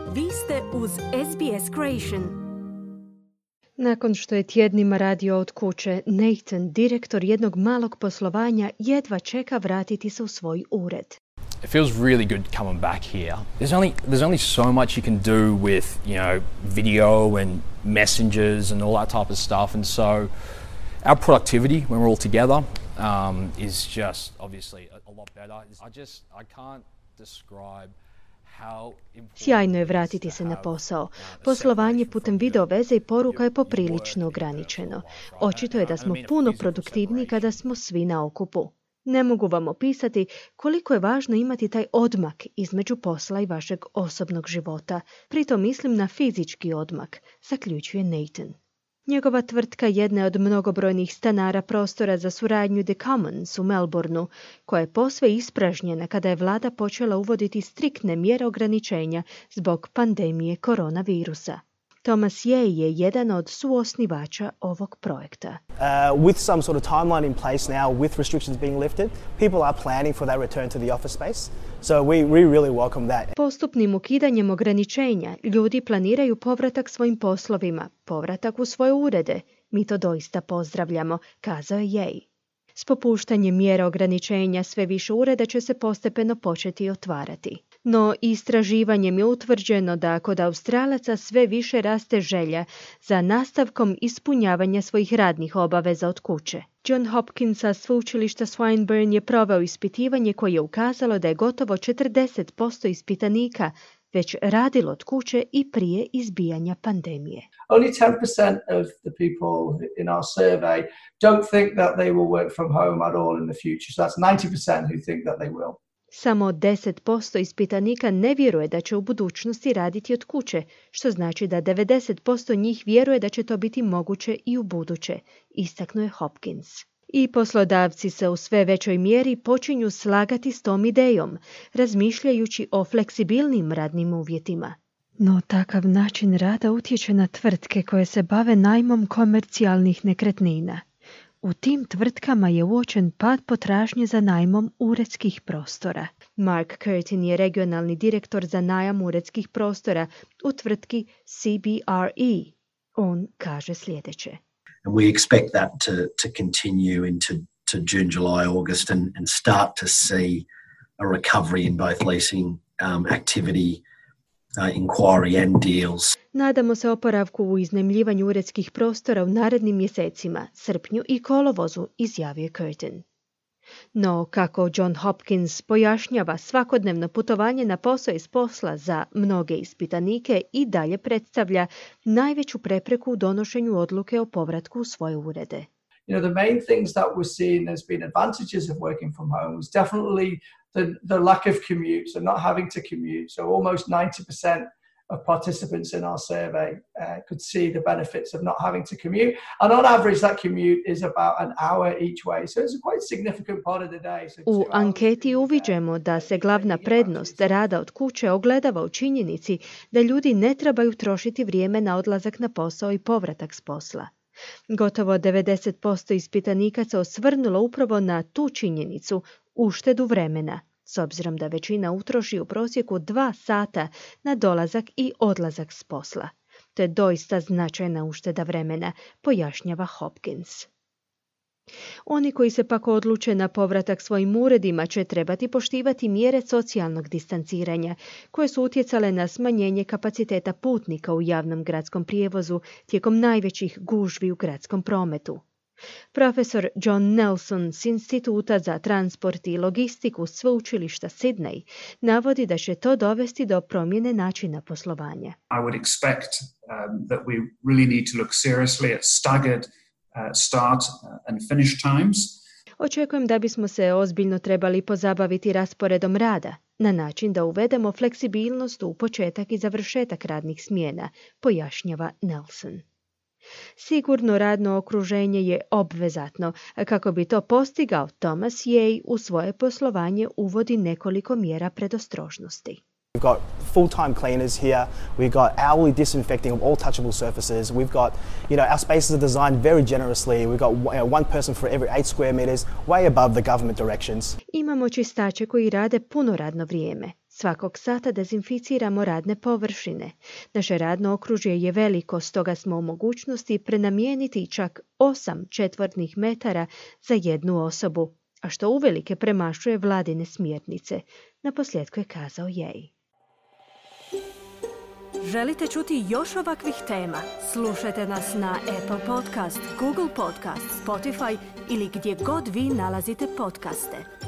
Vi ste uz SBS Creation. Nakon što je tjednima radio od kuće, Nathan, direktor jednog malog poslovanja, jedva čeka vratiti se u svoj ured. It feels really good coming back here. There's only so much you can do with, video and messengers and all that type of stuff, and so our productivity when we're all together is just obviously a lot better. I can't describe. Sjajno je vratiti se na posao. Poslovanje putem video veze i poruka je poprilično ograničeno. Očito je da smo puno produktivniji kada smo svi na okupu. Ne mogu vam opisati koliko je važno imati taj odmak između posla i vašeg osobnog života. Pritom mislim na fizički odmak, zaključuje Nathan. Njegova tvrtka jedna je od mnogobrojnih stanara prostora za suradnju The Commons u Melbourneu, koja je posve ispražnjena kada je vlada počela uvoditi striktne mjere ograničenja zbog pandemije koronavirusa. Thomas Yeh je jedan od suosnivača ovog projekta. With some sort of timeline in place now, with restrictions being lifted, people are planning for that return to the office space. So we really welcome that. Postupnim ukidanjem ograničenja ljudi planiraju povratak svojim poslovima, povratak u svoje urede. Mi to doista pozdravljamo, kazao je Yeh. S popuštanjem mjera ograničenja sve više ureda će se postepeno početi otvarati. No istraživanjem je utvrđeno da kod Australaca sve više raste želja za nastavkom ispunjavanja svojih radnih obaveza od kuće. John Hopkins sa sveučilišta Swinburne je proveo ispitivanje koje je ukazalo da je gotovo 40% ispitanika već radilo od kuće i prije izbijanja pandemije. Only 10% of the people in our survey don't think that they will work from home at all in the future. So that's 90% who think that they will. Samo 10% ispitanika ne vjeruje da će u budućnosti raditi od kuće, što znači da 90% njih vjeruje da će to biti moguće i u buduće, istaknuo je Hopkins. I poslodavci se u sve većoj mjeri počinju slagati s tom idejom, razmišljajući o fleksibilnim radnim uvjetima. No takav način rada utječe na tvrtke koje se bave najmom komercijalnih nekretnina. U tim tvrtkama je uočen pad potražnje za najmom uredskih prostora. Mark Curtin je regionalni direktor za najam uredskih prostora u tvrtki CBRE. On kaže sljedeće. And we expect that to continue into June, July, August and start to see a recovery in both leasing activity, inquiry and deals. Nadamo se oporavku u iznajmljivanju uredskih prostora u narednim mjesecima, srpnju i kolovozu, izjavio je Curtin. No, kako John Hopkins pojašnjava, svakodnevno putovanje na posao iz posla za mnoge ispitanike i dalje predstavlja najveću prepreku u donošenju odluke o povratku u svoje urede. The main things that we're seeing as being advantages of working from home was definitely the lack of commute, so not having to commute. So almost 90% of participants in our survey could see the benefits of not having to commute. And on average, that commute is about an hour each way. So it's a quite significant part of the day. So u anketi uviđamo da se glavna prednost rada od kuće ogledava u činjenici da ljudi ne trebaju trošiti vrijeme na odlazak na posao i povratak s posla. Gotovo 90% ispitanika se osvrnulo upravo na tu činjenicu, uštedu vremena, s obzirom da većina utroši u prosjeku 2 sata na dolazak i odlazak s posla. To je doista značajna ušteda vremena, pojašnjava Hopkins. Oni koji se pak odluče na povratak svojim uredima će trebati poštivati mjere socijalnog distanciranja, koje su utjecale na smanjenje kapaciteta putnika u javnom gradskom prijevozu tijekom najvećih gužvi u gradskom prometu. Profesor John Nelson s Instituta za transport i logistiku sveučilišta Sydney navodi da će to dovesti do promjene načina poslovanja. I would expect that we really need to look seriously at staggered start and finish times. Očekujem da bismo se ozbiljno trebali pozabaviti rasporedom rada, na način da uvedemo fleksibilnost u početak i završetak radnih smjena, pojašnjava Nelson. Sigurno radno okruženje je obvezatno, a kako bi to postigao, Thomas Yeh u svoje poslovanje uvodi nekoliko mjera predostrožnosti. We've got full-time cleaners here. We've got hourly disinfecting of all touchable surfaces. We've got, our spaces are designed very generously. We've got one person for every 8 square meters, way above the government directions. Imamo čistače koji rade puno radno vrijeme. Svakog sata dezinficiramo radne površine. Naše radno okružje je veliko, stoga smo u mogućnosti prenamijeniti čak 8 četvornih metara za jednu osobu, a što uvelike premašuje vladine smjernice, naposljetku je kazao Ye. Želite čuti još ovakvih tema? Slušajte nas na Apple Podcast, Google Podcast, Spotify ili gdje god vi nalazite podcaste.